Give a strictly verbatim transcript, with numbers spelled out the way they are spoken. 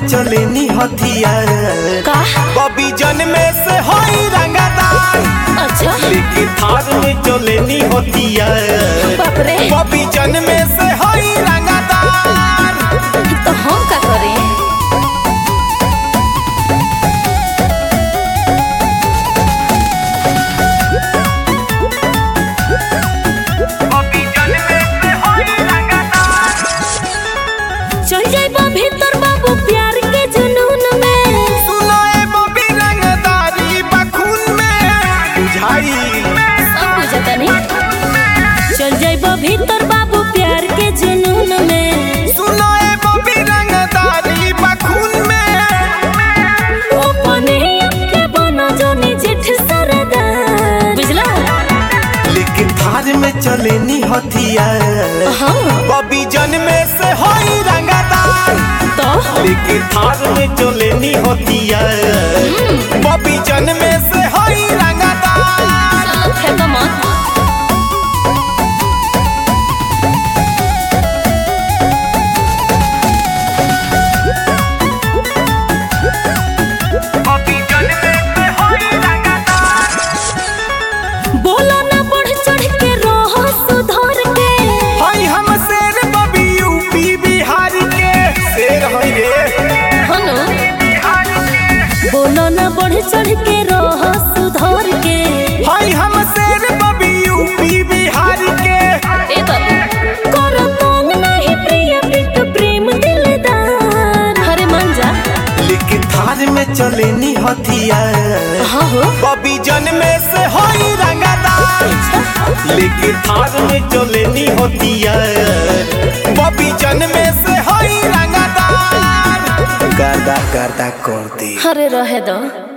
चलेनी हथियार का बबी जन्मे से होई रंगदार। अच्छा लेके थार में चलेनी हथियार बाप रे बबी जन्मे से होई रंगदार। तो हम का करें? चल जाइबा भीतर बाबू प्यार के जुनून में। सुनो ए बबी रंगदारी बखून में बुझाई सब बुझता नहीं। चल जाइबा भीतर बाबू प्यार के जुनून में। सुनो ए बबी रंगदारी बखून में अपने के बना जोनी जेठ सरदार बुझला। लेकिन थार में चलेनी हथियार हाँ बबी जन्मे से होई रंगदार। तो लेकिन थार में चलेनी हथियार बबी जन्मे से होई रंगदार। चलो फेंको मत। बबी जन्मे से होई रंगदार। बोलो ना बढ़ चढ़ के रहो सुधर के। हाय हम शेर बबी यूपी बिहार के शेर हई रे। हनु बोलो ना बढ़ चढ़ के रहो सुधर के। हाय हम शेर बबी यूपी बिहार के। ए बाबू करो तोंग नहीं प्रिय पिट प्रेम दिलदार। हरे मन जा लेकिन थार में चलेनी हथियार हाँ हो बबी जन्मे से होई रंगदार। लेकिन थार में चलेनी हथियार बबी जन्मे से होई रंगदार। गर्दा गर्दा कर दे हरे रहे दो।